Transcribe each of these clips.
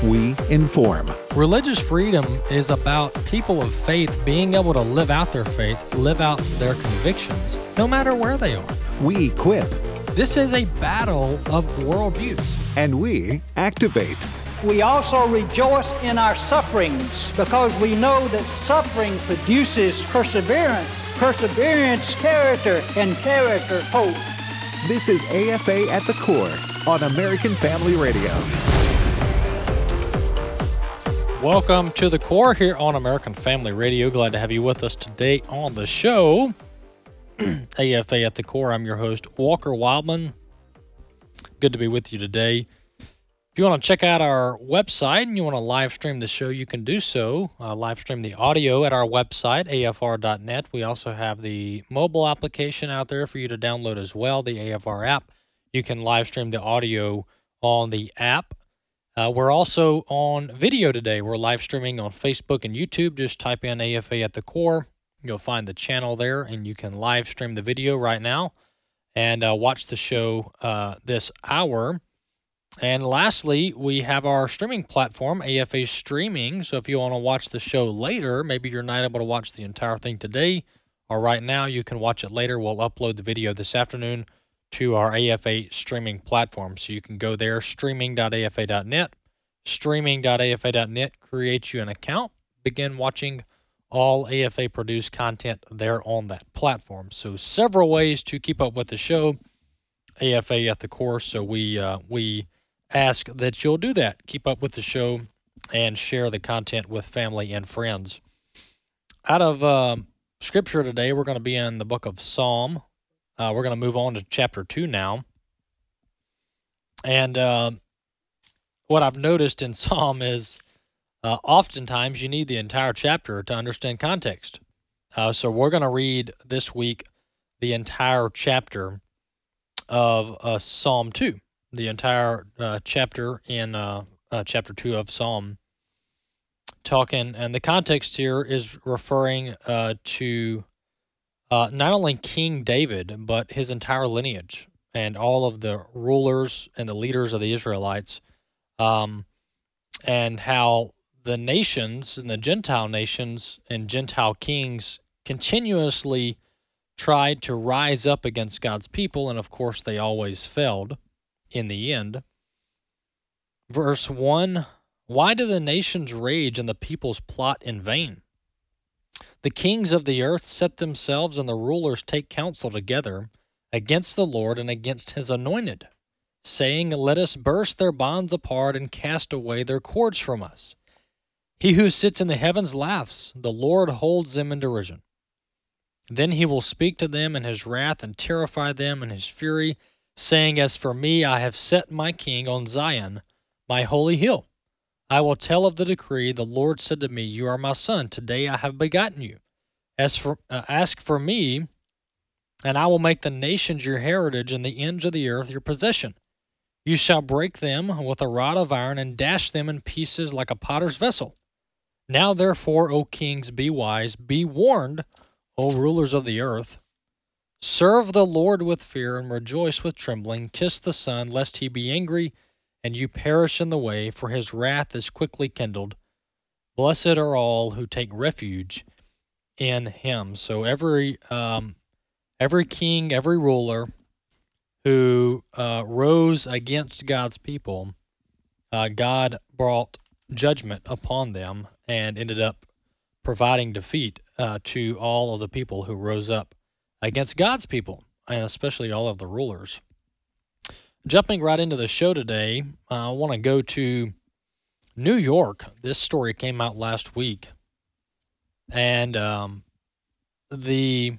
we inform. Religious freedom is about people of faith being able to live out their faith, live out their convictions, no matter where they are. We equip. This is a battle of worldviews. And we activate. We also rejoice in our sufferings because we know that suffering produces perseverance, perseverance, character, and character, hope. This is AFA at the Core on American Family Radio. Welcome to the Core here on American Family Radio. Glad to have you with us today on the show. AFA at the Core. I'm your host, Walker Wildman. Good to be with you today. If you want to check out our website and you want to live stream the show, you can do so. Live stream the audio at our website, afr.net. We also have the mobile application out there for you to download as well, the AFR app. You can live stream the audio on the app. We're also on video today. We're live streaming on Facebook and YouTube. Just type in AFA at the Core. You'll find the channel there, and you can live stream the video right now and watch the show this hour. And lastly, we have our streaming platform, AFA Streaming. So if you want to watch the show later, maybe you're not able to watch the entire thing today or right now, you can watch it later. We'll upload the video this afternoon to our AFA streaming platform. So you can go there, streaming.afa.net. Streaming.afa.net creates you an account, begin watching all AFA-produced content there on that platform. So several ways to keep up with the show, AFA at the Core. So we ask that you'll do that. Keep up with the show and share the content with family and friends. Out of Scripture today, we're going to be in the book of Psalm. We're going to move on to chapter 2 now. And what I've noticed in Psalm is oftentimes you need the entire chapter to understand context. So we're going to read this week the entire chapter of Psalm 2, the entire chapter in chapter 2 of Psalm, talking, and the context here is referring to not only King David, but his entire lineage and all of the rulers and the leaders of the Israelites, and how the nations and the Gentile nations and Gentile kings continuously tried to rise up against God's people, and of course they always failed in the end. Verse 1, why do the nations rage and the peoples plot in vain? The kings of the earth set themselves, and the rulers take counsel together against the Lord and against his anointed, saying, let us burst their bonds apart and cast away their cords from us. He who sits in the heavens laughs, the Lord holds them in derision. Then he will speak to them in his wrath and terrify them in his fury, saying, as for me, I have set my king on Zion, my holy hill. I will tell of the decree. The Lord said to me, you are my son. Today I have begotten you. Ask for me, and I will make the nations your heritage and the ends of the earth your possession. You shall break them with a rod of iron and dash them in pieces like a potter's vessel. Now therefore, O kings, be wise, be warned, O rulers of the earth. Serve the Lord with fear and rejoice with trembling. Kiss the Son, lest he be angry and you perish in the way, for his wrath is quickly kindled. Blessed are all who take refuge in him. So every king, every ruler who rose against God's people, God brought judgment upon them and ended up providing defeat to all of the people who rose up against God's people, and especially all of the rulers. Jumping right into the show today, I want to go to New York. This story came out last week, and the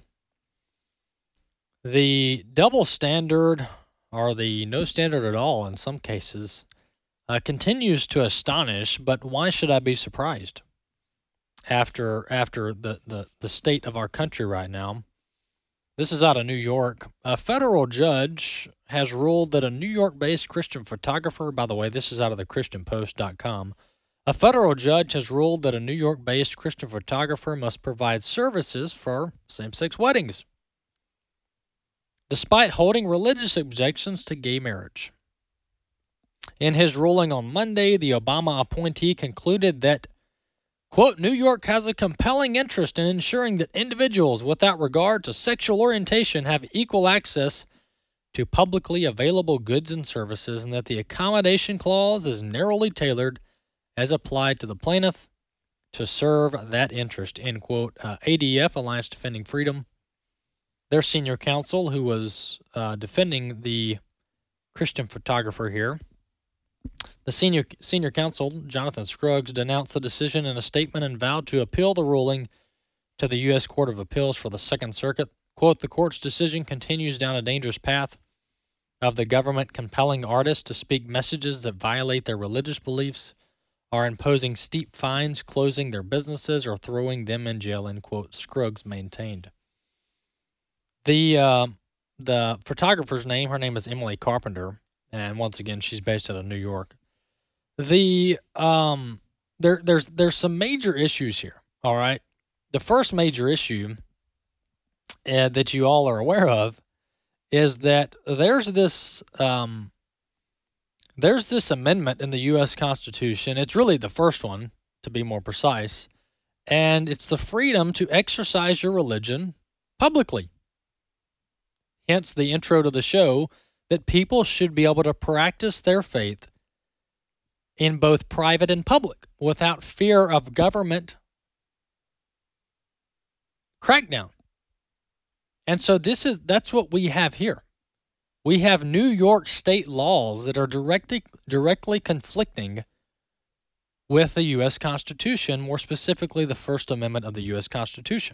double standard, or the no standard at all in some cases, continues to astonish, but why should I be surprised after the state of our country right now? This is out of New York. A federal judge has ruled that a New York-based Christian photographer, by the way, this is out of the ChristianPost.com, a federal judge has ruled that a New York-based Christian photographer must provide services for same-sex weddings, despite holding religious objections to gay marriage. In his ruling on Monday, the Obama appointee concluded that, quote, New York has a compelling interest in ensuring that individuals without regard to sexual orientation have equal access to publicly available goods and services, and that the accommodation clause is narrowly tailored as applied to the plaintiff to serve that interest, end quote. ADF, Alliance Defending Freedom, their senior counsel, who was defending the Christian photographer here, the senior counsel, Jonathan Scruggs, denounced the decision in a statement and vowed to appeal the ruling to the U.S. Court of Appeals for the Second Circuit. Quote, the court's decision continues down a dangerous path of the government compelling artists to speak messages that violate their religious beliefs, are imposing steep fines, closing their businesses, or throwing them in jail, end quote, Scruggs maintained. The photographer's name, her name is Emily Carpenter, and once again, she's based out of New York. There's some major issues here, all right? The first major issue that you all are aware of is that there's this amendment in the U.S. Constitution. It's really the first one, to be more precise, and it's the freedom to exercise your religion publicly. Hence the intro to the show, that people should be able to practice their faith in both private and public without fear of government crackdown. And so that's what we have here. We have New York state laws that are directly conflicting with the U.S. Constitution, more specifically the First Amendment of the U.S. Constitution.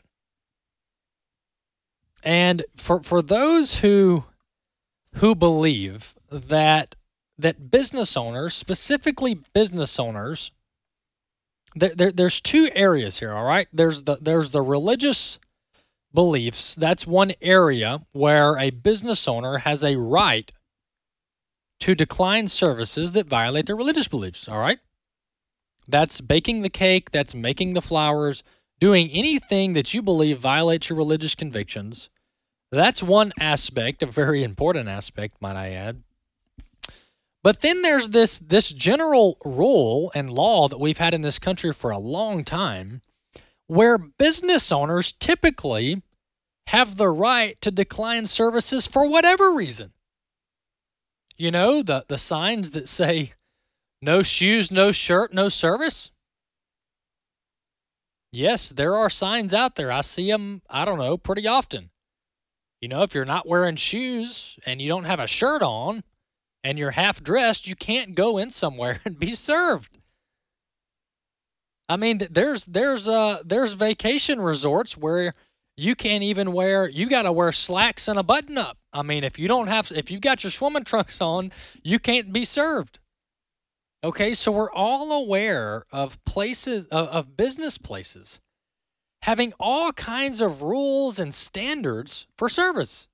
And for those who believe that business owners, specifically business owners, there's two areas here, all right? There's the religious beliefs. That's one area where a business owner has a right to decline services that violate their religious beliefs, all right? That's baking the cake, that's making the flowers, doing anything that you believe violates your religious convictions. That's one aspect, a very important aspect, might I add. But then there's this general rule and law that we've had in this country for a long time, where business owners typically have the right to decline services for whatever reason. You know, the signs that say, no shoes, no shirt, no service? Yes, there are signs out there. I see them, pretty often. You know, if you're not wearing shoes and you don't have a shirt on and you're half dressed, you can't go in somewhere and be served. I mean, there's vacation resorts where you can't even you got to wear slacks and a button up. I mean, if you've got your swimming trunks on, you can't be served. Okay, so we're all aware of places, of business places, having all kinds of rules and standards for service.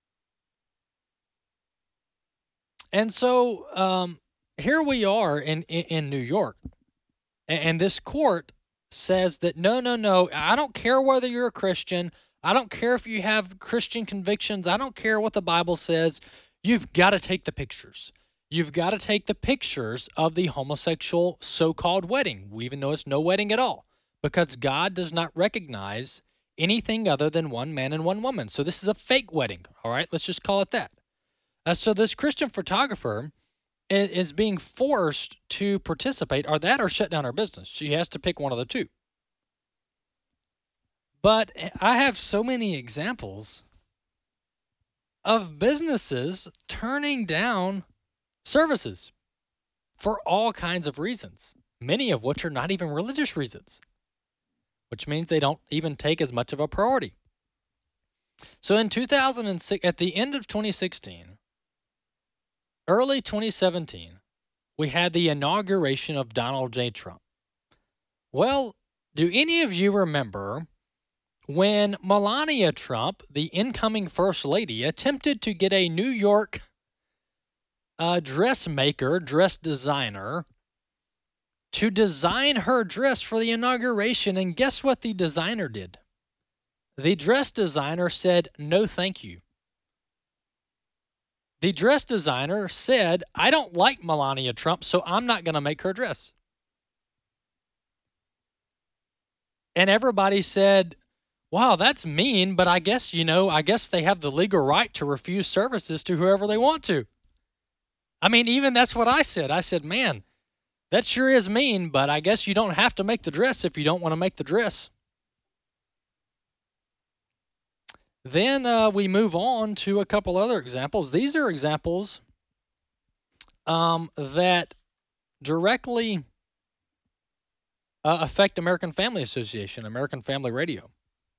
And so here we are in New York, and this court says that no, I don't care whether you're a Christian, I don't care if you have Christian convictions, I don't care what the Bible says, you've got to take the pictures. You've got to take the pictures of the homosexual so-called wedding, even though it's no wedding at all, because God does not recognize anything other than one man and one woman. So this is a fake wedding, all right? Let's just call it that. So this Christian photographer is being forced to participate, or shut down her business. She has to pick one of the two. But I have so many examples of businesses turning down services for all kinds of reasons, many of which are not even religious reasons, which means they don't even take as much of a priority. So in 2006, at the end of 2016, early 2017, we had the inauguration of Donald J. Trump. Well, do any of you remember when Melania Trump, the incoming First Lady, attempted to get a New York dress designer, to design her dress for the inauguration, and guess what the designer did? The dress designer said, no, thank you. The dress designer said, I don't like Melania Trump, so I'm not going to make her dress. And everybody said, wow, that's mean, but I guess they have the legal right to refuse services to whoever they want to. I mean, even that's what I said. I said, man, that sure is mean, but I guess you don't have to make the dress if you don't want to make the dress. Then we move on to a couple other examples. These are examples that directly affect American Family Association, American Family Radio.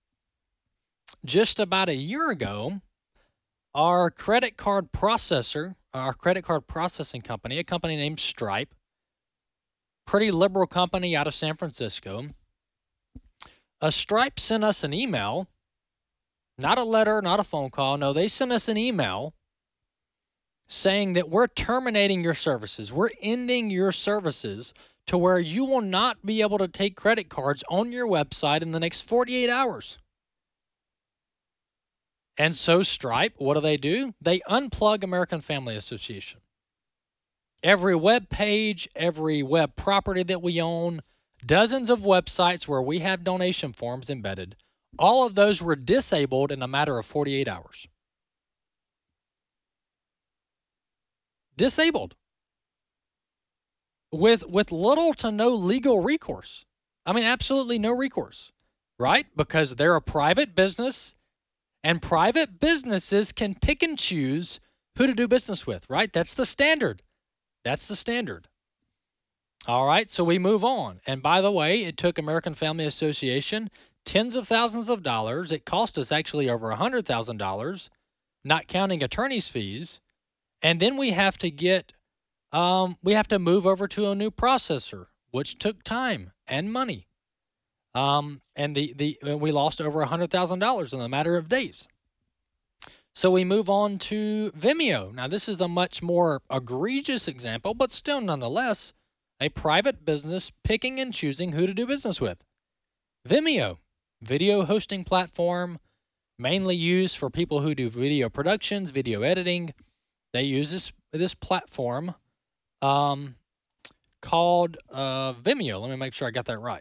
Just about a year ago, our credit card processing company, a company named Stripe, pretty liberal company out of San Francisco, Stripe sent us an email. Not a letter, not a phone call. No, they sent us an email saying that we're terminating your services. We're ending your services to where you will not be able to take credit cards on your website in the next 48 hours. And so Stripe, what do? They unplug American Family Association. Every web page, every web property that we own, dozens of websites where we have donation forms embedded, all of those were disabled in a matter of 48 hours. Disabled. With little to no legal recourse. I mean, absolutely no recourse, right? Because they're a private business, and private businesses can pick and choose who to do business with, right? That's the standard. All right, so we move on. And by the way, it took American Family Association tens of thousands of dollars. It cost us actually over $100,000, not counting attorney's fees. And then we have to move over to a new processor, which took time and money. And we lost over $100,000 in a matter of days. So we move on to Vimeo. Now, this is a much more egregious example, but still nonetheless, a private business picking and choosing who to do business with. Vimeo, video hosting platform, mainly used for people who do video productions, video editing. They use this platform called Vimeo. Let me make sure I got that right.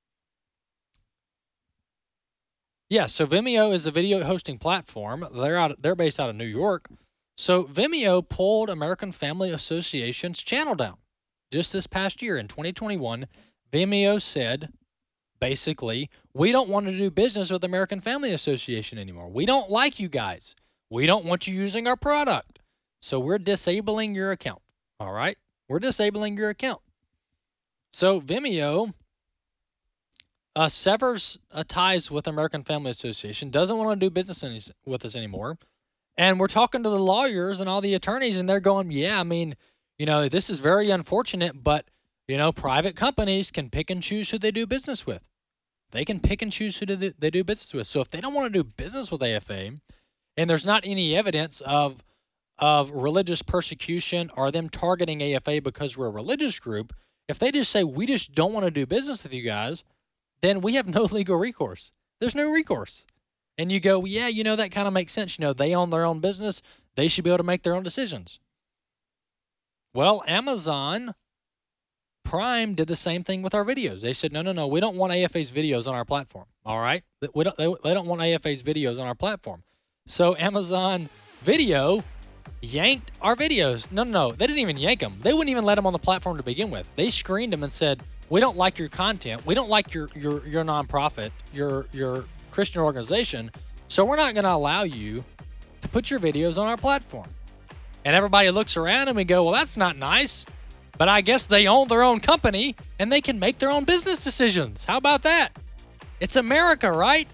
Yeah, so Vimeo is a video hosting platform. They're based out of New York. So Vimeo pulled American Family Association's channel down. Just this past year in 2021, Vimeo said, basically, we don't want to do business with American Family Association anymore. We don't like you guys. We don't want you using our product. So we're disabling your account. All right? We're disabling your account. So Vimeo severs ties with American Family Association, doesn't want to do business with us anymore. And we're talking to the lawyers and all the attorneys, and they're going, yeah, I mean, this is very unfortunate, but, private companies can pick and choose who they do business with. They can pick and choose who they do business with. So if they don't want to do business with AFA, and there's not any evidence of religious persecution or them targeting AFA because we're a religious group, if they just say, we just don't want to do business with you guys, then we have no legal recourse. There's no recourse. And you go, yeah, that kind of makes sense. They own their own business. They should be able to make their own decisions. Well, Amazon Prime did the same thing with our videos. They said, no, we don't want AFA's videos on our platform. All right? They don't want AFA's videos on our platform. So Amazon Video yanked our videos. No, they didn't even yank them. They wouldn't even let them on the platform to begin with. They screened them and said, we don't like your content. We don't like your nonprofit, your Christian organization. So we're not going to allow you to put your videos on our platform. And everybody looks around and we go, well, that's not nice. But I guess they own their own company and they can make their own business decisions. How about that? It's America, right?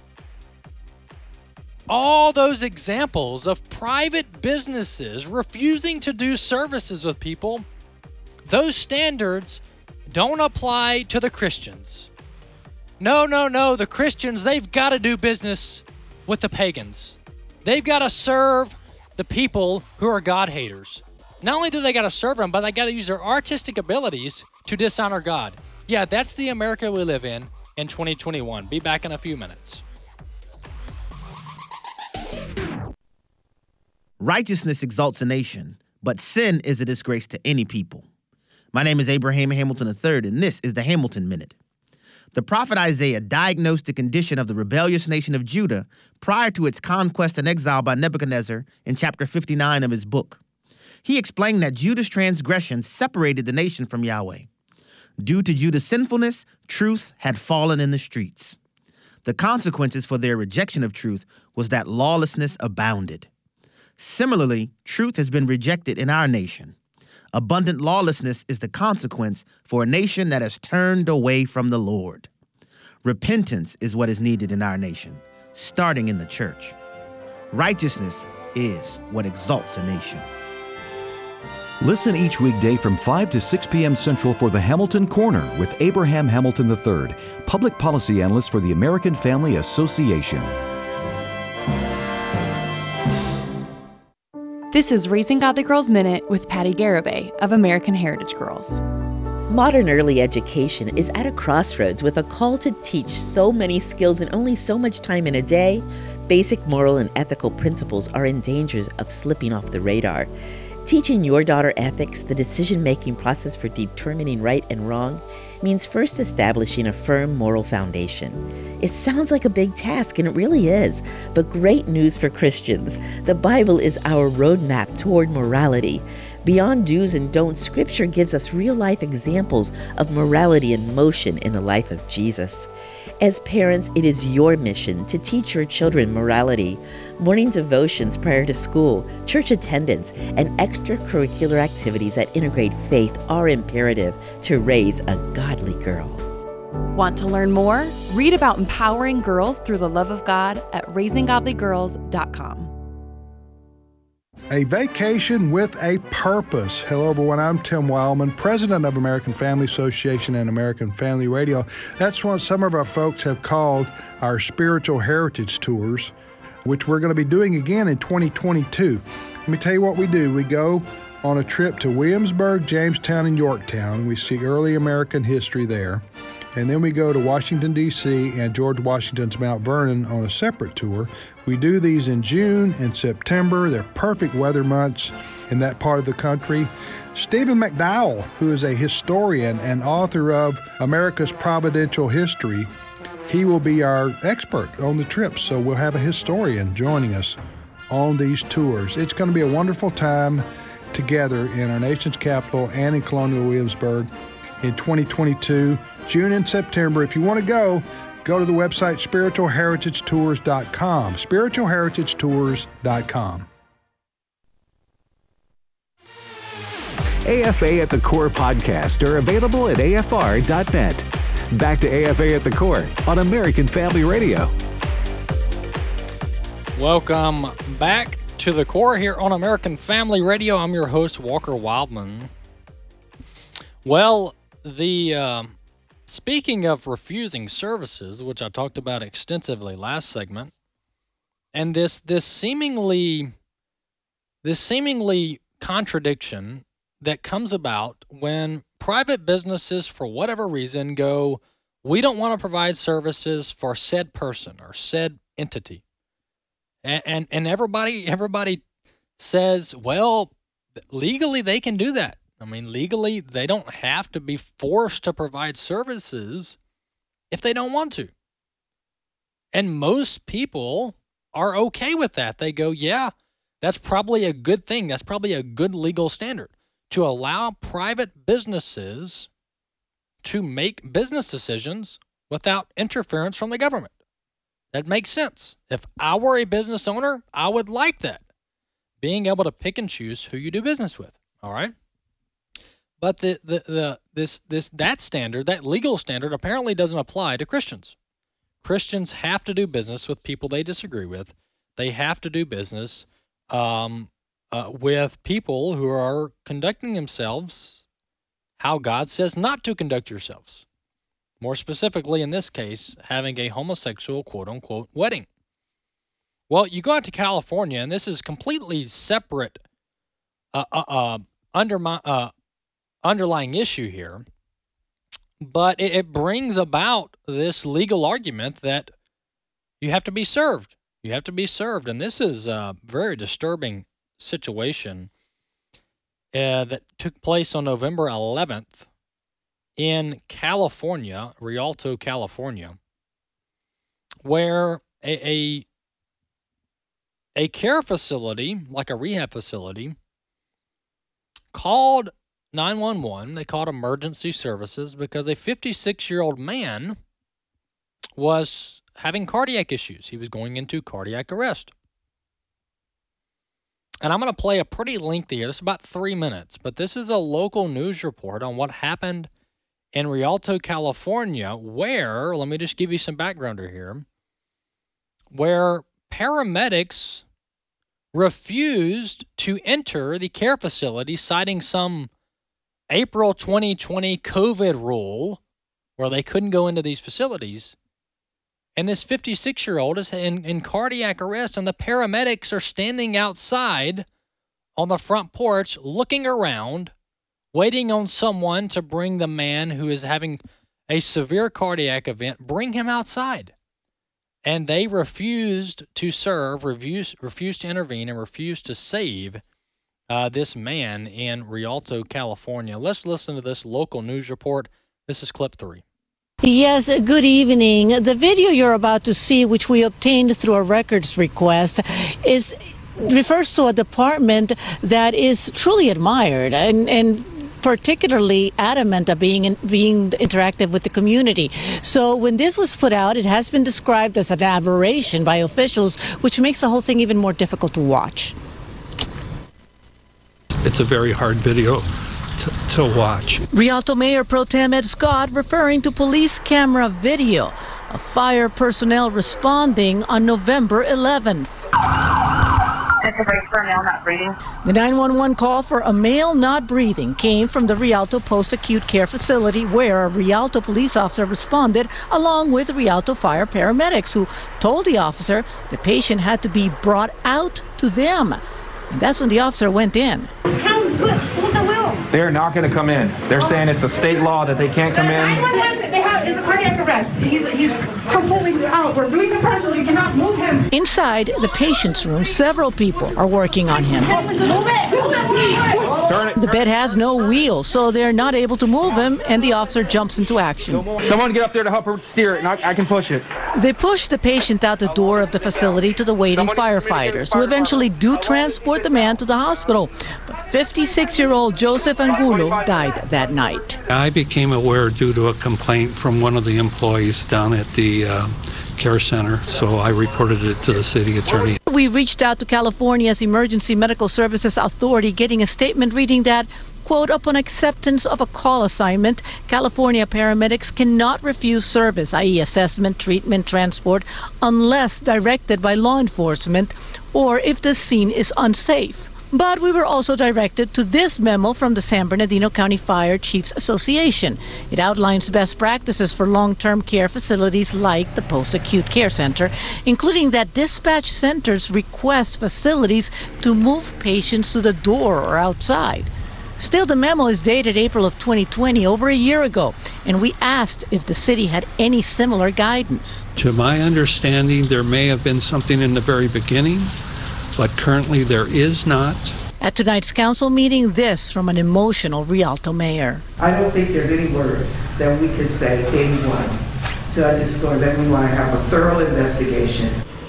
All those examples of private businesses refusing to do services with people, those standards don't apply to the Christians. No. The Christians, they've got to do business with the pagans. They've got to serve the people who are God haters. Not only do they got to serve them, but they got to use their artistic abilities to dishonor God. Yeah, that's the America we live in 2021. Be back in a few minutes. Righteousness exalts a nation, but sin is a disgrace to any people. My name is Abraham Hamilton III, and this is the Hamilton Minute. The prophet Isaiah diagnosed the condition of the rebellious nation of Judah prior to its conquest and exile by Nebuchadnezzar in chapter 59 of his book. He explained that Judah's transgression separated the nation from Yahweh. Due to Judah's sinfulness, truth had fallen in the streets. The consequences for their rejection of truth was that lawlessness abounded. Similarly, truth has been rejected in our nation. Abundant lawlessness is the consequence for a nation that has turned away from the Lord. Repentance is what is needed in our nation, starting in the church. Righteousness is what exalts a nation. Listen each weekday from 5 to 6 p.m. Central for the Hamilton Corner with Abraham Hamilton III, Public Policy Analyst for the American Family Association. This is Raising Godly Girls Minute with Patty Garibay of American Heritage Girls. Modern early education is at a crossroads with a call to teach so many skills in only so much time in a day. Basic moral and ethical principles are in danger of slipping off the radar. Teaching your daughter ethics, the decision-making process for determining right and wrong, means first establishing a firm moral foundation. It sounds like a big task, and it really is, but great news for Christians. The Bible is our roadmap toward morality. Beyond do's and don'ts, Scripture gives us real-life examples of morality in motion in the life of Jesus. As parents, it is your mission to teach your children morality. Morning devotions prior to school, church attendance, and extracurricular activities that integrate faith are imperative to raise a godly girl. Want to learn more? Read about empowering girls through the love of God at raisinggodlygirls.com. A vacation with a purpose. Hello, everyone. I'm Tim Wildman, president of American Family Association and American Family Radio. That's what some of our folks have called our spiritual heritage tours, which we're going to be doing again in 2022. Let me tell you what we do. We go on a trip to Williamsburg, Jamestown, and Yorktown. We see early American history there. And then we go to Washington, D.C. and George Washington's Mount Vernon on a separate tour. We do these in June and September. They're perfect weather months in that part of the country. Stephen McDowell, who is a historian and author of America's Providential History, he will be our expert on the trip. So we'll have a historian joining us on these tours. It's going to be a wonderful time together in our nation's capital and in Colonial Williamsburg in 2022. June and September. If you want to go to the website spiritualheritagetours.com. spiritualheritagetours.com. AFA at the Core podcast are available at afr.net. Back to AFA at the Core on American Family Radio. Welcome back to the Core here on American Family Radio. I'm your host, Walker Wildman. Well, speaking of refusing services, which I talked about extensively last segment, and this seemingly contradiction that comes about when private businesses, for whatever reason, go, we don't want to provide services for said person or said entity, and everybody says, well, legally they can do that. I mean, legally, they don't have to be forced to provide services if they don't want to. And most people are okay with that. They go, yeah, that's probably a good thing. That's probably a good legal standard to allow private businesses to make business decisions without interference from the government. That makes sense. If I were a business owner, I would like that. Being able to pick and choose who you do business with. All right? But that standard, that legal standard, apparently doesn't apply to Christians. Christians have to do business with people they disagree with. They have to do business with people who are conducting themselves how God says not to conduct yourselves. More specifically, in this case, having a homosexual quote-unquote wedding. Well, you go out to California, and this is completely separate underlying issue here, but it brings about this legal argument that you have to be served. You have to be served, and this is very disturbing situation that took place on November 11th in California, Rialto, California, where a care facility, like a rehab facility, called 911. They called emergency services because a 56-year-old man was having cardiac issues. He was going into cardiac arrest. And I'm going to play a pretty lengthy here. It's about 3 minutes, but this is a local news report on what happened in Rialto, California, where, let me just give you some backgrounder here, where paramedics refused to enter the care facility, citing some April 2020 COVID rule where they couldn't go into these facilities. And this 56-year-old is in cardiac arrest, and the paramedics are standing outside on the front porch looking around, waiting on someone to bring the man who is having a severe cardiac event, bring him outside. And they refused to serve, refused to intervene, and refused to save this man in Rialto, California. Let's listen to this local news report. This is clip 3. Yes, good evening. The video you're about to see, which we obtained through a records request, refers to a department that is truly admired and particularly adamant of being interactive with the community. So when this was put out, it has been described as an aberration by officials, which makes the whole thing even more difficult to watch. It's a very hard video to watch. Rialto Mayor Pro Tem Ed Scott referring to police camera video of fire personnel responding on November 11th. It's a break for a male not breathing. The 911 call for a male not breathing came from the Rialto Post-Acute Care Facility, where a Rialto police officer responded along with Rialto fire paramedics, who told the officer the patient had to be brought out to them. And that's when the officer went in. They're not going to come in. They're saying it's a state law that they can't come in. They have is a cardiac arrest. He's completely out. We're doing the pressure. You cannot move him. Inside the patient's room, several people are working on him. The bed has no wheels, so they're not able to move him, and the officer jumps into action. Someone get up there to help her steer it, and I can push it. They push the patient out the door of the facility to the waiting firefighters, who eventually do transport the man to the hospital. But 56-year-old Joseph Angulo died that night. I became aware due to a complaint from one of the employees down at the care center, so I reported it to the city attorney. We reached out to California's Emergency Medical Services Authority, getting a statement reading that, quote, upon acceptance of a call assignment, California paramedics cannot refuse service, i.e. assessment, treatment, transport, unless directed by law enforcement or if the scene is unsafe. But we were also directed to this memo from the San Bernardino County Fire Chiefs Association. It outlines best practices for long-term care facilities like the Post-Acute Care Center, including that dispatch centers request facilities to move patients to the door or outside. Still, the memo is dated April of 2020, over a year ago, and we asked if the city had any similar guidance. To my understanding, there may have been something in the very beginning, but currently there is not. At tonight's council meeting, this from an emotional Rialto mayor. I don't think there's any words that we can say to anyone to underscore that we want to have a thorough investigation.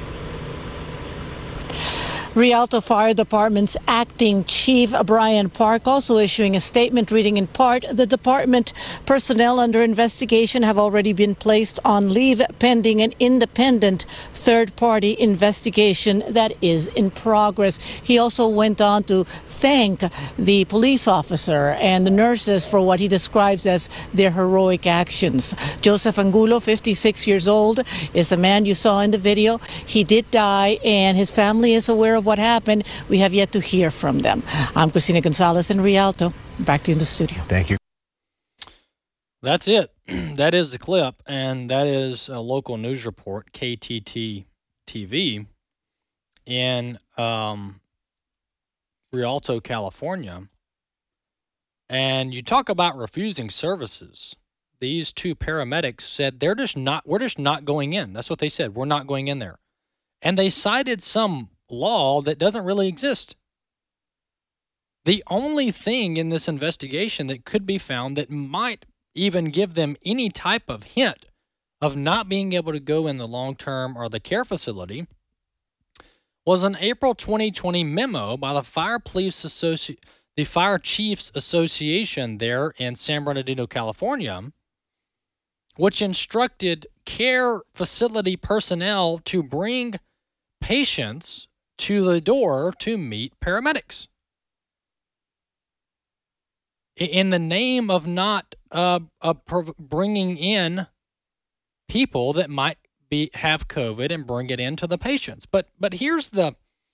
Rialto Fire Department's acting chief, Brian Park, also issuing a statement reading in part, the department personnel under investigation have already been placed on leave pending an independent third-party investigation that is in progress. He also went on to thank the police officer and the nurses for what he describes as their heroic actions. Joseph Angulo, 56 years old, is the man you saw in the video. He did die, and his family is aware of what happened. We have yet to hear from them. I'm Christina Gonzalez in Rialto. Back to you in the studio. Thank you. That's it. That is the clip, and that is a local news report, KTT TV, in Rialto, California. And you talk about refusing services. These two paramedics said we're just not going in. That's what they said. We're not going in there. And they cited some law that doesn't really exist. The only thing in this investigation that could be found that might even give them any type of hint of not being able to go in the long-term or the care facility was an April 2020 memo by the Fire Chiefs Association there in San Bernardino, California, which instructed care facility personnel to bring patients to the door to meet paramedics in the name of not bringing in people that might have COVID and bring it into the patients. But here's the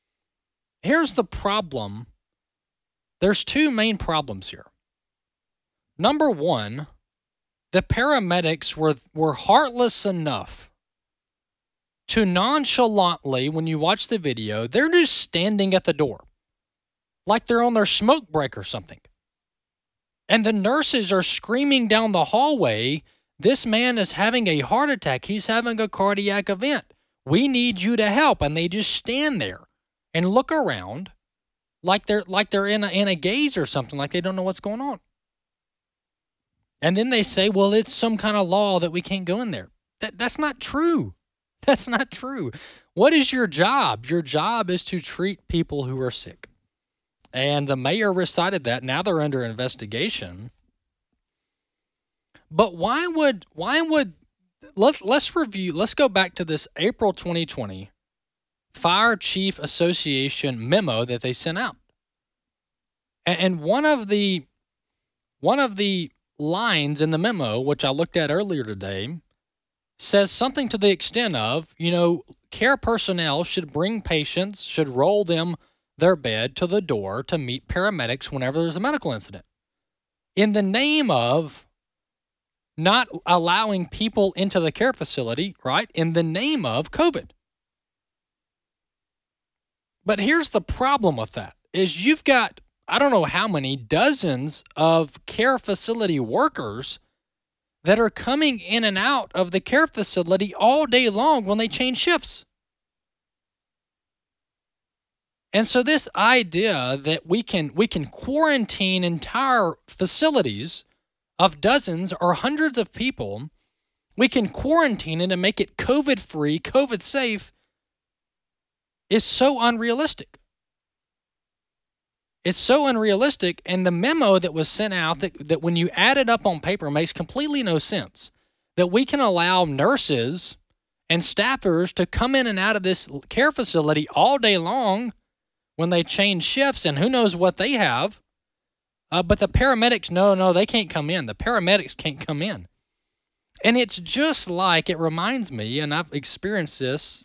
problem. There's two main problems here. Number one, the paramedics were heartless enough to nonchalantly, when you watch the video, they're just standing at the door like they're on their smoke break or something. And the nurses are screaming down the hallway, this man is having a heart attack. He's having a cardiac event. We need you to help. And they just stand there and look around like they're in a gaze or something, like they don't know what's going on. And then they say, well, it's some kind of law that we can't go in there. That's not true. That's not true. What is your job? Your job is to treat people who are sick. And the mayor recited that. Now they're under investigation. But why would let's review, let's go back to this April 2020 Fire Chief Association memo that they sent out. And one of the lines in the memo, which I looked at earlier today, says something to the extent of, care personnel should bring patients, should roll them their bed to the door to meet paramedics whenever there's a medical incident, in the name of not allowing people into the care facility, right, in the name of COVID. But here's the problem with that, is you've got, I don't know how many dozens of care facility workers that are coming in and out of the care facility all day long when they change shifts. And so this idea that we can quarantine entire facilities of dozens or hundreds of people, we can quarantine it and make it COVID-free, COVID-safe, is so unrealistic. It's so unrealistic, and the memo that was sent out that when you add it up on paper makes completely no sense, that we can allow nurses and staffers to come in and out of this care facility all day long when they change shifts, and who knows what they have. But the paramedics, no, they can't come in. The paramedics can't come in. And it's just like, it reminds me, and I've experienced this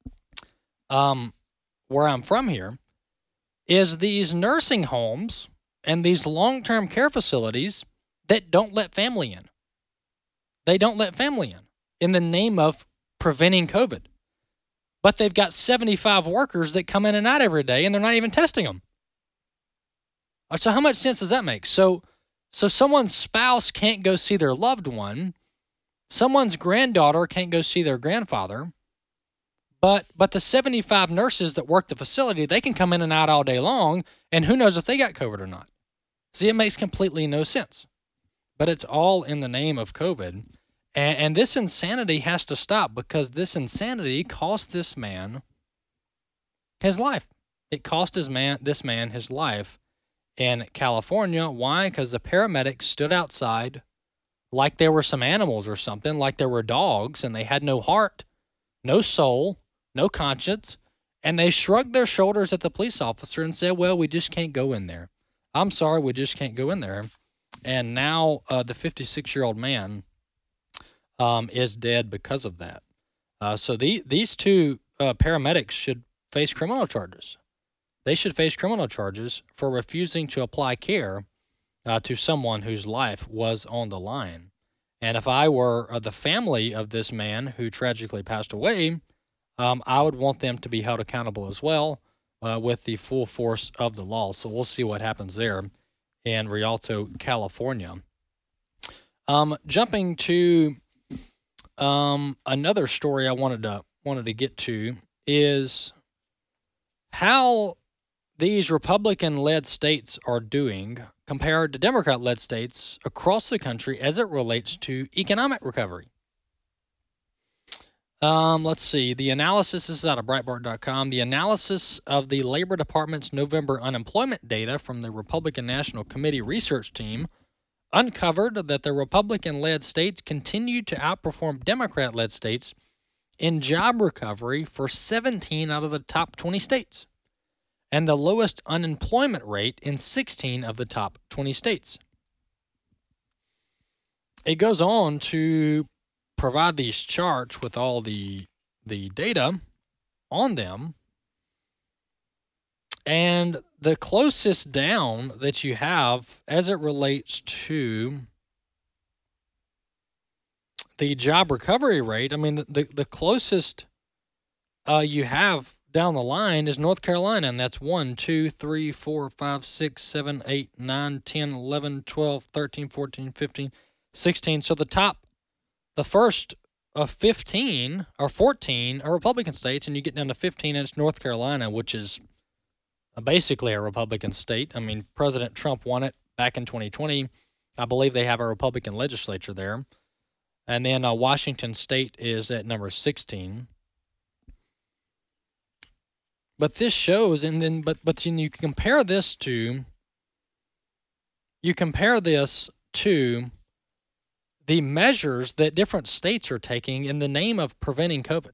where I'm from here, is these nursing homes and these long-term care facilities that don't let family in. They don't let family in the name of preventing COVID. But they've got 75 workers that come in and out every day, and they're not even testing them. So how much sense does that make? So someone's spouse can't go see their loved one. Someone's granddaughter can't go see their grandfather. But the 75 nurses that work the facility, they can come in and out all day long, and who knows if they got COVID or not. See, it makes completely no sense. But it's all in the name of COVID. And this insanity has to stop, because this insanity cost this man his life. It cost this man his life in California. Why? Because the paramedics stood outside like they were some animals or something, like they were dogs, and they had no heart, no soul, no conscience, and they shrugged their shoulders at the police officer and said, well, we just can't go in there. I'm sorry, we just can't go in there. And now the 56-year-old man is dead because of that. So these two paramedics should face criminal charges. They should face criminal charges for refusing to apply care to someone whose life was on the line. And if I were the family of this man who tragically passed away, I would want them to be held accountable as well with the full force of the law. So we'll see what happens there in Rialto, California. Jumping to another story I wanted to get to is how these Republican-led states are doing compared to Democrat-led states across the country as it relates to economic recovery. Let's see. The analysis is out of Breitbart.com. The analysis of the Labor Department's November unemployment data from the Republican National Committee research team uncovered that the Republican-led states continued to outperform Democrat-led states in job recovery for 17 out of the top 20 states, and the lowest unemployment rate in 16 of the top 20 states. It goes on to provide these charts with all the data on them, and the closest down that you have as it relates to the job recovery rate, I mean, the closest you have down the line is North Carolina, and that's 1, 2, 3, 4, 5, 6, 7, 8, 9, 10, 11, 12, 13, 14, 15, 16. So the first of 15 or 14 are Republican states, and you get down to 15, and it's North Carolina, which is basically a Republican state. I mean, President Trump won it back in 2020. I believe they have a Republican legislature there. And then Washington State is at number 16. But this shows, and then but then you compare this to the measures that different states are taking in the name of preventing COVID.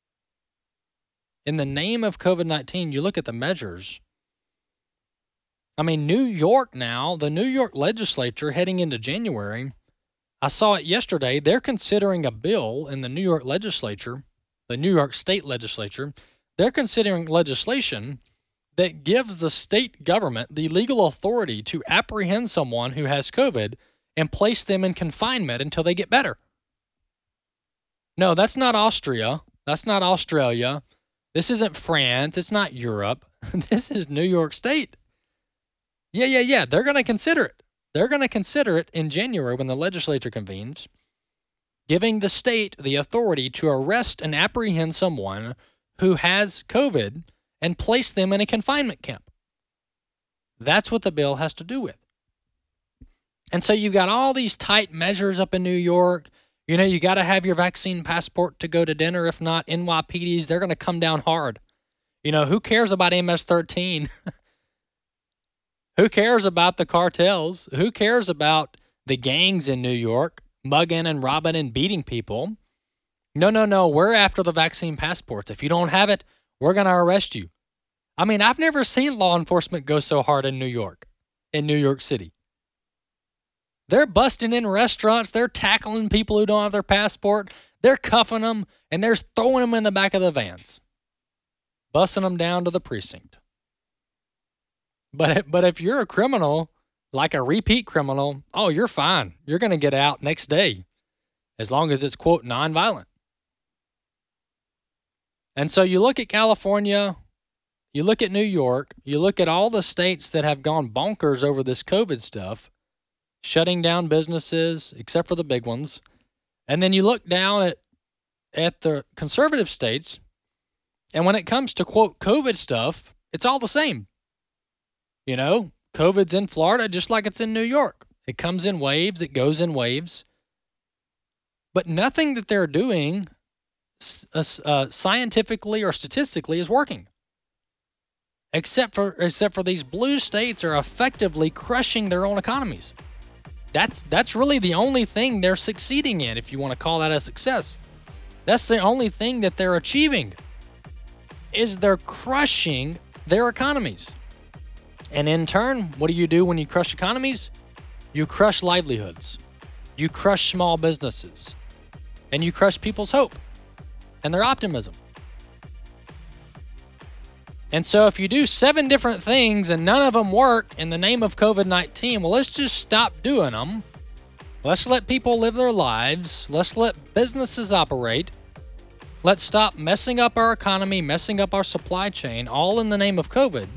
In the name of COVID-19, you look at the measures. I mean, New York now, the New York legislature heading into January, I saw it yesterday, they're considering a bill in the New York legislature, the New York state legislature, they're considering legislation that gives the state government the legal authority to apprehend someone who has COVID and place them in confinement until they get better. No, that's not Austria. That's not Australia. This isn't France. It's not Europe. This is New York State. Yeah. They're going to consider it. They're going to consider it in January when the legislature convenes, giving the state the authority to arrest and apprehend someone who has COVID and place them in a confinement camp. That's what the bill has to do with. And so you've got all these tight measures up in New York. You know, you got to have your vaccine passport to go to dinner. If not, NYPDs, they're going to come down hard. You know, who cares about MS-13? Who cares about the cartels? Who cares about the gangs in New York mugging and robbing and beating people? No. We're after the vaccine passports. If you don't have it, we're going to arrest you. I mean, I've never seen law enforcement go so hard in New York City. They're busting in restaurants. They're tackling people who don't have their passport. They're cuffing them, and they're throwing them in the back of the vans, busting them down to the precinct. But if you're a criminal, like a repeat criminal, oh, you're fine. You're going to get out next day, as long as it's, quote, nonviolent. And so you look at California, you look at New York, you look at all the states that have gone bonkers over this COVID stuff, shutting down businesses, except for the big ones. And then you look down at the conservative states, and when it comes to, quote, COVID stuff, it's all the same. You know, COVID's in Florida just like it's in New York. It comes in waves, it goes in waves. But nothing that they're doing scientifically or statistically is working. Except for these blue states are effectively crushing their own economies. That's really the only thing they're succeeding in, if you want to call that a success. That's the only thing that they're achieving, is they're crushing their economies. And in turn, what do you do when you crush economies? You crush livelihoods. You crush small businesses. And you crush people's hope and their optimism. And so if you do 7 different things and none of them work in the name of COVID-19, well, let's just stop doing them. Let's let people live their lives. Let's let businesses operate. Let's stop messing up our economy, messing up our supply chain, all in the name of COVID.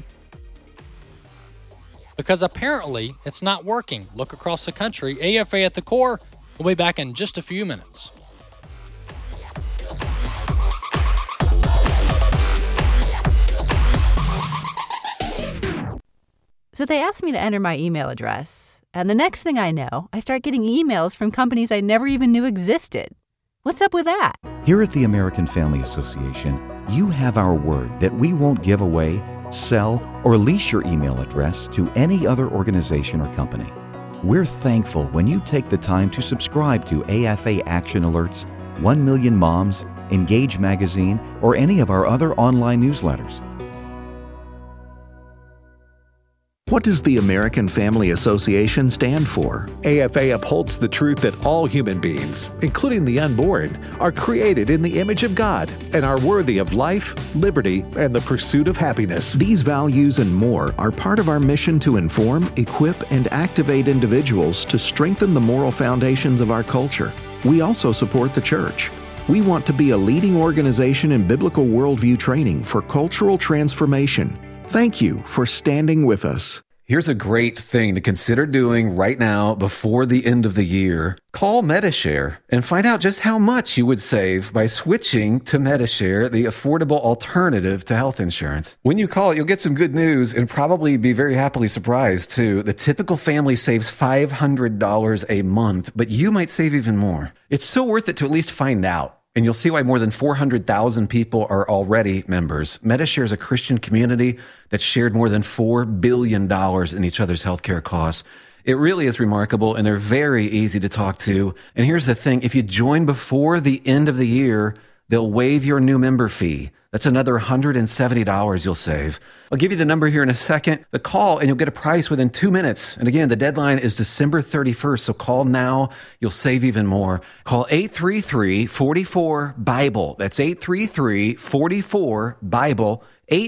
Because apparently it's not working. Look across the country. AFA at the Core. We'll be back in just a few minutes. So they asked me to enter my email address. And the next thing I know, I start getting emails from companies I never even knew existed. What's up with that? Here at the American Family Association, you have our word that we won't give away, sell, or lease your email address to any other organization or company. We're thankful when you take the time to subscribe to AFA Action Alerts, 1 Million Moms, Engage Magazine, or any of our other online newsletters. What does the American Family Association stand for? AFA upholds the truth that all human beings, including the unborn, are created in the image of God and are worthy of life, liberty, and the pursuit of happiness. These values and more are part of our mission to inform, equip, and activate individuals to strengthen the moral foundations of our culture. We also support the church. We want to be a leading organization in biblical worldview training for cultural transformation. Thank you for standing with us. Here's a great thing to consider doing right now before the end of the year. Call Medi-Share and find out just how much you would save by switching to Medi-Share, the affordable alternative to health insurance. When you call, you'll get some good news and probably be very happily surprised too. The typical family saves $500 a month, but you might save even more. It's so worth it to at least find out. And you'll see why more than 400,000 people are already members. Medi-Share is a Christian community that's shared more than $4 billion in each other's healthcare costs. It really is remarkable, and they're very easy to talk to. And here's the thing. If you join before the end of the year, they'll waive your new member fee. That's another $170 you'll save. I'll give you the number here in a second. The call, and you'll get a price within 2 minutes. And again, the deadline is December 31st, so call now. You'll save even more. Call 833-44-BIBLE. That's 833-44-BIBLE.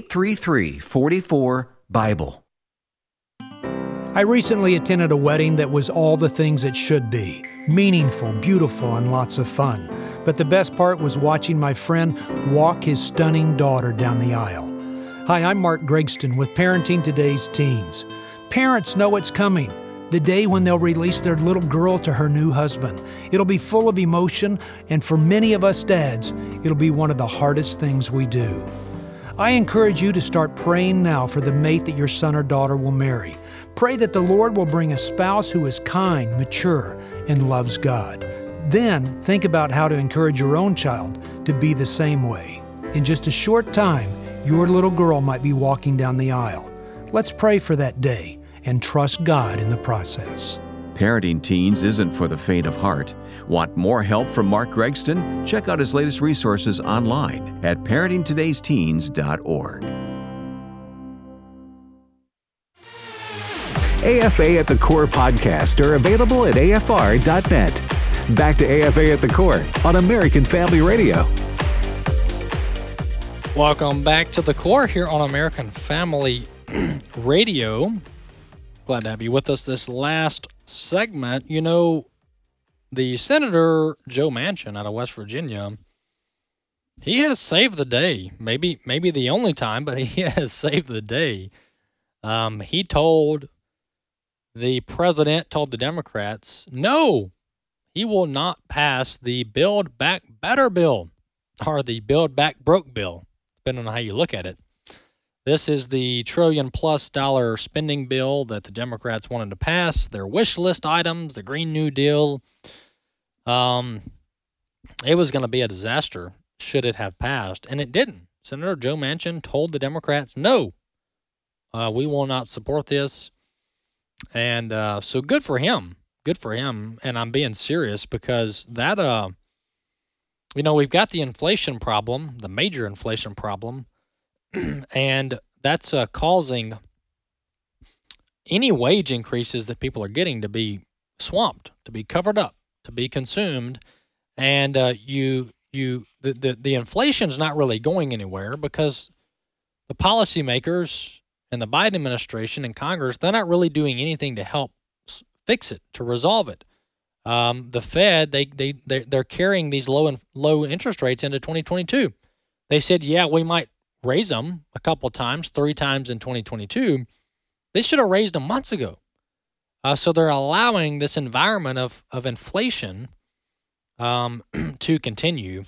833-44-BIBLE. I recently attended a wedding that was all the things it should be. Meaningful, beautiful, and lots of fun. But the best part was watching my friend walk his stunning daughter down the aisle. Hi, I'm Mark Gregston with Parenting Today's Teens. Parents know it's coming. The day when they'll release their little girl to her new husband. It'll be full of emotion, and for many of us dads, it'll be one of the hardest things we do. I encourage you to start praying now for the mate that your son or daughter will marry. Pray that the Lord will bring a spouse who is kind, mature, and loves God. Then think about how to encourage your own child to be the same way. In just a short time, your little girl might be walking down the aisle. Let's pray for that day and trust God in the process. Parenting teens isn't for the faint of heart. Want more help from Mark Gregston? Check out his latest resources online at parentingtodaysteens.org. AFA at the Core podcast are available at afr.net. Back to AFA at the Core on American Family Radio. Welcome back to the Core here on American Family Radio. Glad to have you with us this last segment. You know, the Senator Joe Manchin out of West Virginia, he has saved the day. Maybe the only time, but he has saved the day. He told the Democrats, no, he will not pass the Build Back Better bill or the Build Back Broke bill, depending on how you look at it. This is the $1 trillion+ spending bill that the Democrats wanted to pass, their wish list items, the Green New Deal. It was going to be a disaster should it have passed, and it didn't. Senator Joe Manchin told the Democrats, no, we will not support this. And so good for him. Good for him. And I'm being serious because that, we've got the inflation problem, the major inflation problem, and that's causing any wage increases that people are getting to be swamped, to be covered up, to be consumed. And the inflation's not really going anywhere because the policymakers and the Biden administration and Congress, they're not really doing anything to help fix it, to resolve it. The Fed, they're carrying these low interest rates into 2022. They said, yeah, we might raise them a couple of times, 3 times in 2022. They should have raised them months ago. So they're allowing this environment of inflation to continue.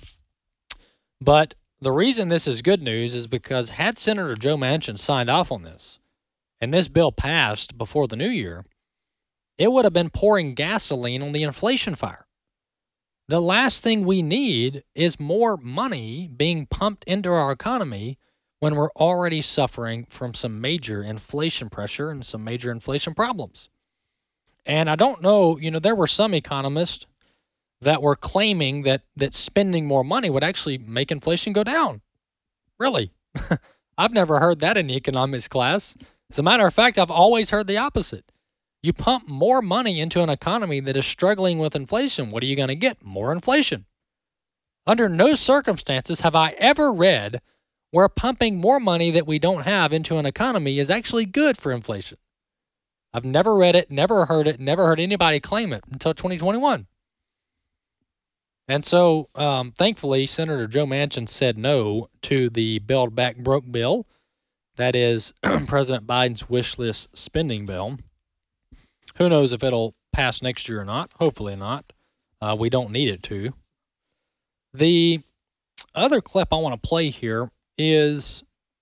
But the reason this is good news is because had Senator Joe Manchin signed off on this, and this bill passed before the new year, it would have been pouring gasoline on the inflation fire. The last thing we need is more money being pumped into our economy when we're already suffering from some major inflation pressure and some major inflation problems. And I don't know, there were some economists that were claiming that spending more money would actually make inflation go down. Really? I've never heard that in the economics class. As a matter of fact, I've always heard the opposite. You pump more money into an economy that is struggling with inflation, what are you going to get? More inflation. Under no circumstances have I ever read where pumping more money that we don't have into an economy is actually good for inflation. I've never read it, never heard it, never heard anybody claim it until 2021. And so, thankfully, Senator Joe Manchin said no to the Build Back Broke bill. That is President Biden's wish list spending bill. Who knows if it'll pass next year or not? Hopefully not. We don't need it to. The other clip I want to play here is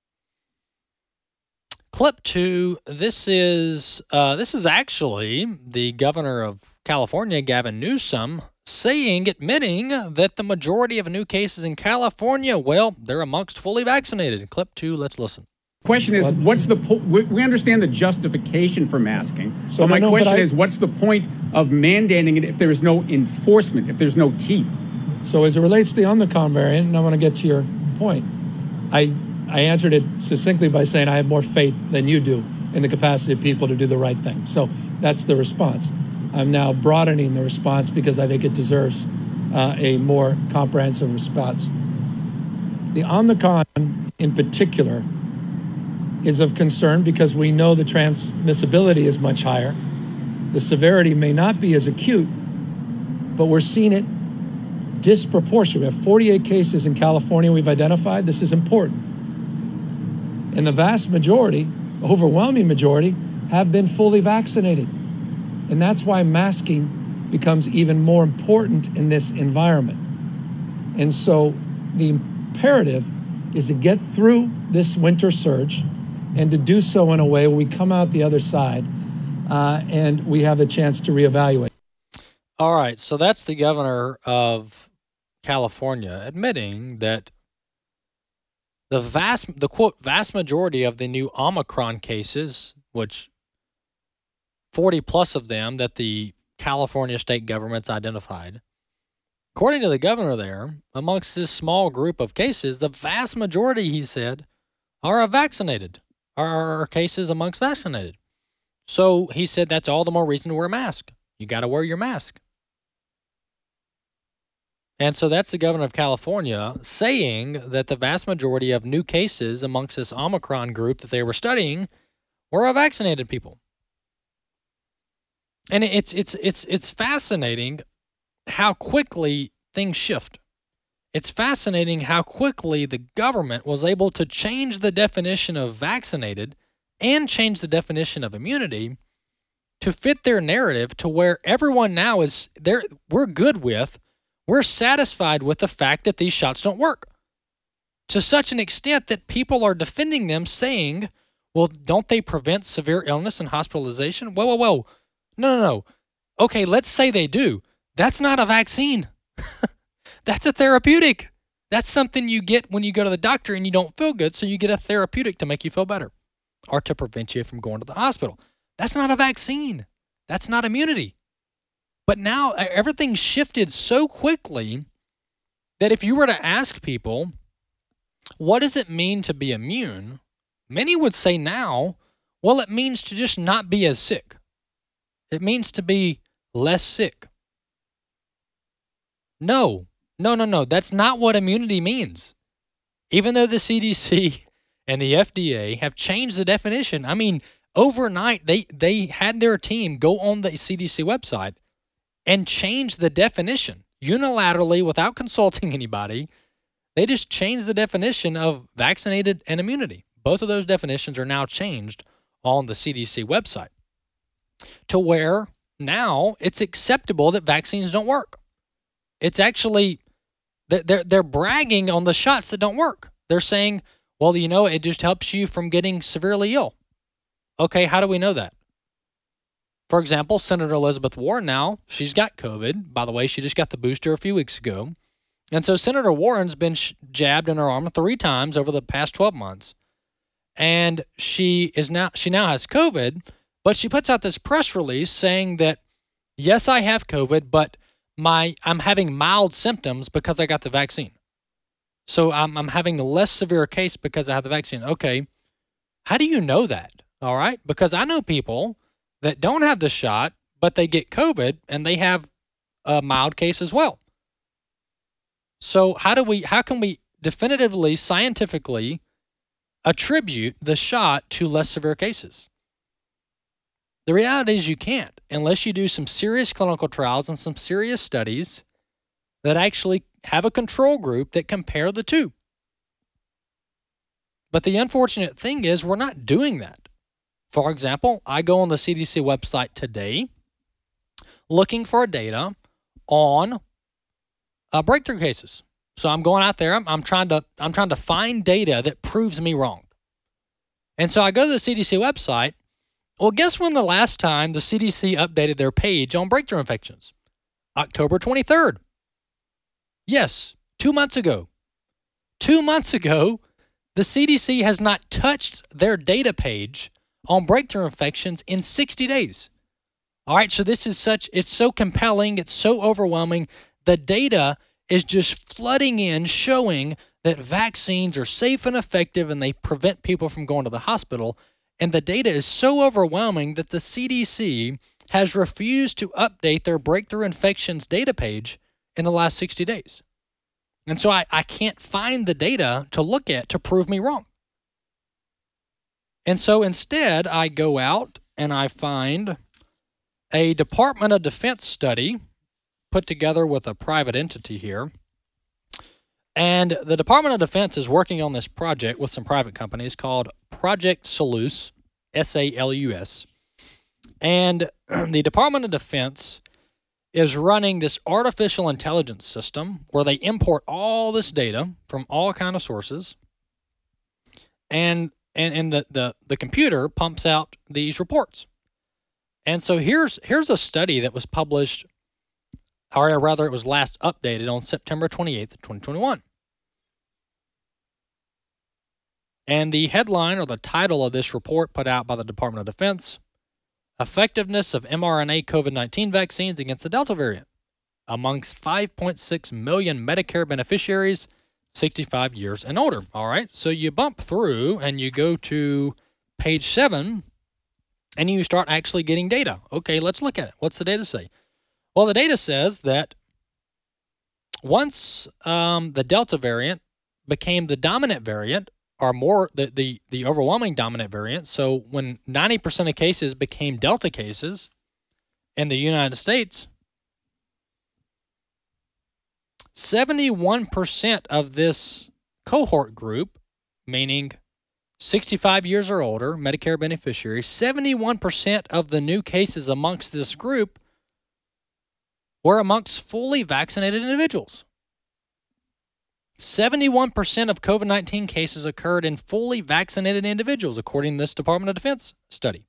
clip 2. This is actually the governor of California, Gavin Newsom, admitting that the majority of new cases in California, well, they're amongst fully vaccinated. Clip 2, let's listen. Question is, what's the we understand the justification for masking, but my question is, what's the point of mandating it if there is no enforcement, if there's no teeth? So as it relates to the Omicron variant, and I want to get to your point, I answered it succinctly by saying I have more faith than you do in the capacity of people to do the right thing. So that's the response. I'm now broadening the response because I think it deserves a more comprehensive response. The Omicron in particular is of concern because we know the transmissibility is much higher. The severity may not be as acute, but we're seeing it disproportionate. We have 48 cases in California we've identified. This is important. And the vast majority, overwhelming majority, have been fully vaccinated. And that's why masking becomes even more important in this environment. And so the imperative is to get through this winter surge and to do so in a way where we come out the other side and we have the chance to reevaluate. All right, so that's the governor of California admitting that the quote vast majority of the new Omicron cases, which 40 plus of them that the California state government's identified, according to the governor there, amongst this small group of cases, the vast majority, he said, are vaccinated, are cases amongst vaccinated. So he said that's all the more reason to wear a mask. You got to wear your mask. And so that's the governor of California saying that the vast majority of new cases amongst this Omicron group that they were studying were vaccinated people. And it's fascinating how quickly things shift. It's fascinating how quickly the government was able to change the definition of vaccinated and change the definition of immunity to fit their narrative to where everyone now is there. We're satisfied with the fact that these shots don't work to such an extent that people are defending them saying, well, don't they prevent severe illness and hospitalization? Whoa. No. Okay, let's say they do. That's not a vaccine. That's a therapeutic. That's something you get when you go to the doctor and you don't feel good, so you get a therapeutic to make you feel better or to prevent you from going to the hospital. That's not a vaccine. That's not immunity. But now everything's shifted so quickly that if you were to ask people, what does it mean to be immune? Many would say now, well, it means to just not be as sick. It means to be less sick. No. That's not what immunity means. Even though the CDC and the FDA have changed the definition, I mean, overnight they had their team go on the CDC website and change the definition unilaterally without consulting anybody. They just changed the definition of vaccinated and immunity. Both of those definitions are now changed on the CDC website to where now it's acceptable that vaccines don't work. It's actually, they're bragging on the shots that don't work. They're saying, well, it just helps you from getting severely ill. Okay, how do we know that? For example, Senator Elizabeth Warren now, she's got COVID. By the way, she just got the booster a few weeks ago. And so Senator Warren's been jabbed in her arm 3 times over the past 12 months. And she now has COVID, but she puts out this press release saying that, yes, I have COVID, but I'm having mild symptoms because I got the vaccine. So I'm having a less severe case because I have the vaccine. Okay, how do you know that? All right, because I know people that don't have the shot, but they get COVID and they have a mild case as well. So how can we definitively, scientifically attribute the shot to less severe cases? The reality is you can't, unless you do some serious clinical trials and some serious studies that actually have a control group that compare the two. But the unfortunate thing is we're not doing that. For example, I go on the CDC website today looking for data on breakthrough cases. So I'm going out there, I'm trying to find data that proves me wrong. And so I go to the CDC website. Well, guess when the last time the CDC updated their page on breakthrough infections? October 23rd. Yes, 2 months ago. 2 months ago, the CDC has not touched their data page on breakthrough infections in 60 days. All right, so it's so compelling, it's so overwhelming. The data is just flooding in, showing that vaccines are safe and effective and they prevent people from going to the hospital. And the data is so overwhelming that the CDC has refused to update their breakthrough infections data page in the last 60 days. And so I can't find the data to look at to prove me wrong. And so instead, I go out and I find a Department of Defense study put together with a private entity here. And the Department of Defense is working on this project with some private companies called Project Salus, S-A-L-U-S. And the Department of Defense is running this artificial intelligence system where they import all this data from all kinds of sources. And the computer pumps out these reports. And so here's a study that was published, or rather it was last updated on September 28th, 2021. And the headline or the title of this report put out by the Department of Defense, Effectiveness of mRNA COVID-19 Vaccines Against the Delta Variant Amongst 5.6 million Medicare beneficiaries 65 years and older. All right, so you bump through and you go to page 7 and you start actually getting data. Okay, let's look at it. What's the data say? Well, the data says that once the Delta variant became the dominant variant, or more the overwhelming dominant variant, so when 90% of cases became Delta cases in the United States, 71% of this cohort group, meaning 65 years or older, Medicare beneficiaries, 71% of the new cases amongst this group were amongst fully vaccinated individuals. 71% of COVID-19 cases occurred in fully vaccinated individuals, according to this Department of Defense study.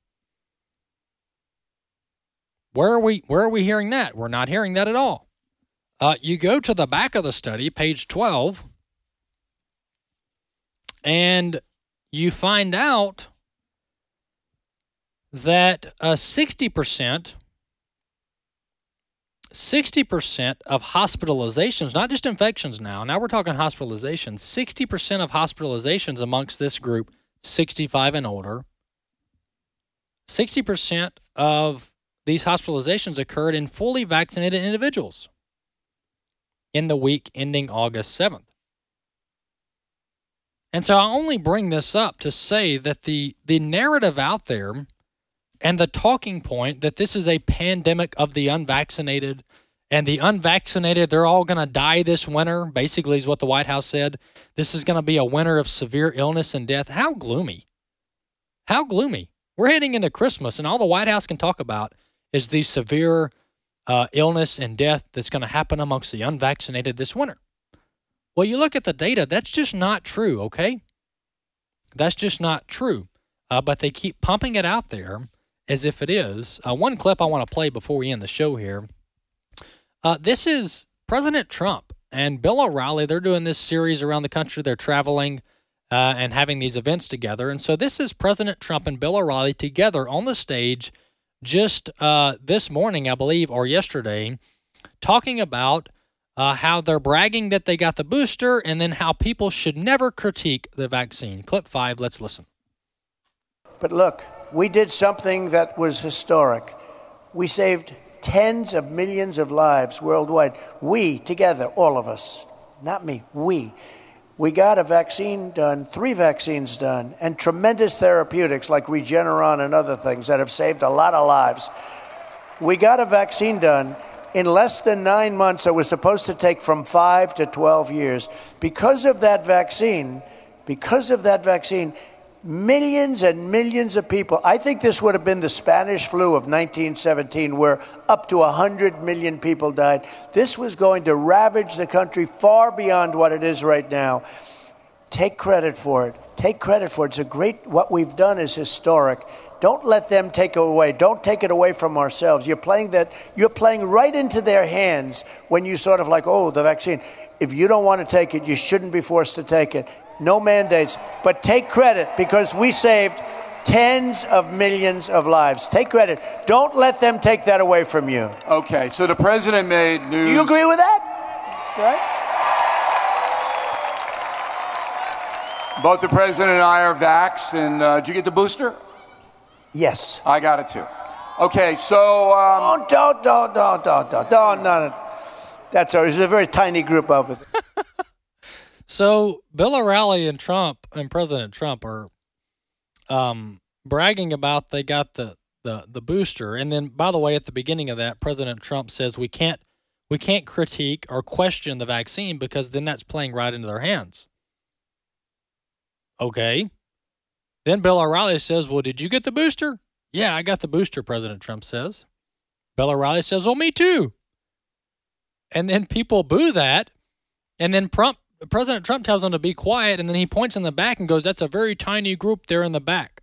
Where are we hearing that? We're not hearing that at all. You go to the back of the study, page 12, and you find out that 60% of hospitalizations, not just infections now we're talking hospitalizations, 60% of hospitalizations amongst this group, 65 and older, 60% of these hospitalizations occurred in fully vaccinated individuals in the week ending August 7th. And so I only bring this up to say that the narrative out there and the talking point that this is a pandemic of the unvaccinated, and the unvaccinated, they're all going to die this winter, basically is what the White House said. This is going to be a winter of severe illness and death. How gloomy. How gloomy. We're heading into Christmas, and all the White House can talk about is the severe illness and death that's going to happen amongst the unvaccinated this winter. Well, you look at the data, that's just not true, okay? That's just not true. but they keep pumping it out there as if it is. One clip I want to play before we end the show here. This is President Trump and Bill O'Reilly. They're doing this series around the country. They're traveling and having these events together. And so this is President Trump and Bill O'Reilly together on the stage just this morning, I believe, or yesterday, talking about how they're bragging that they got the booster and then how people should never critique the vaccine. Clip 5, let's listen. But look, we did something that was historic. We saved tens of millions of lives worldwide. We, together, all of us, not me, we got a vaccine done, 3 vaccines done, and tremendous therapeutics like Regeneron and other things that have saved a lot of lives. We got a vaccine done in less than 9 months that was supposed to take from 5 to 12 years. Because of that vaccine, millions and millions of people, I think this would have been the Spanish flu of 1917, where up to 100 million people died. This was going to ravage the country far beyond what it is right now. Take credit for it. Take credit for it. What we've done is historic. Don't let them take it away. Don't take it away from ourselves. You're playing right into their hands when you sort of like, oh, the vaccine. If you don't want to take it, you shouldn't be forced to take it. No mandates, but take credit because we saved tens of millions of lives. Take credit. Don't let them take that away from you. Okay, so the president made news. Do you agree with that? Right? Both the president and I are vaxxed, and did you get the booster? Yes. I got it too. Okay, so... Don't. That's all. There's a very tiny group of it. So Bill O'Reilly and Trump and President Trump are bragging about they got the booster. And then, by the way, at the beginning of that, President Trump says we can't critique or question the vaccine because then that's playing right into their hands. Okay. Then Bill O'Reilly says, well, did you get the booster? Yeah, I got the booster, President Trump says. Bill O'Reilly says, well, me too. And then people boo that. And then President Trump tells them to be quiet, and then he points in the back and goes, that's a very tiny group there in the back.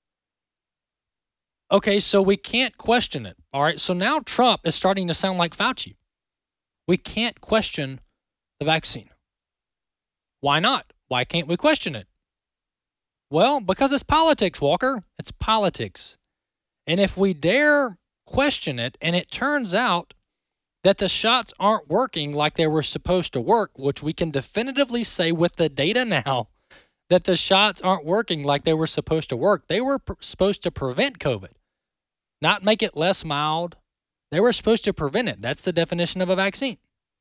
Okay, so we can't question it. All right, so now Trump is starting to sound like Fauci. We can't question the vaccine. Why not? Why can't we question it? Well, because it's politics, Walker. It's politics. And if we dare question it, and it turns out that the shots aren't working like they were supposed to work, which we can definitively say with the data now that the shots aren't working like they were supposed to work. They were supposed to prevent COVID, not make it less mild. They were supposed to prevent it. That's the definition of a vaccine.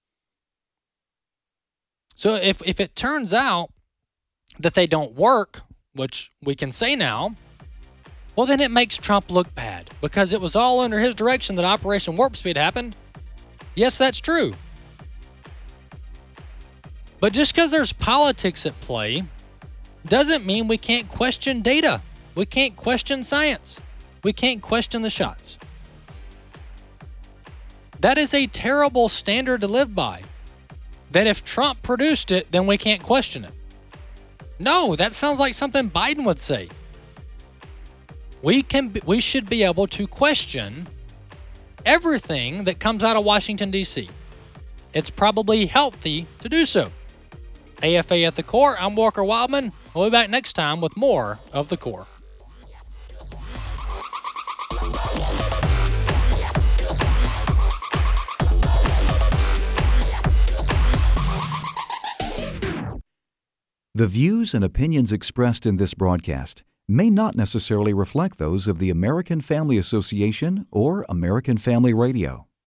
So if it turns out that they don't work, which we can say now, well, then it makes Trump look bad because it was all under his direction that Operation Warp Speed happened. Yes, that's true. But just because there's politics at play doesn't mean we can't question data. We can't question science. We can't question the shots. That is a terrible standard to live by. That if Trump produced it, then we can't question it. No, that sounds like something Biden would say. We should be able to question everything that comes out of Washington, D.C. It's probably healthy to do so. AFA at the Core, I'm Walker Wildman. We'll be back next time with more of The Core. The views and opinions expressed in this broadcast may not necessarily reflect those of the American Family Association or American Family Radio.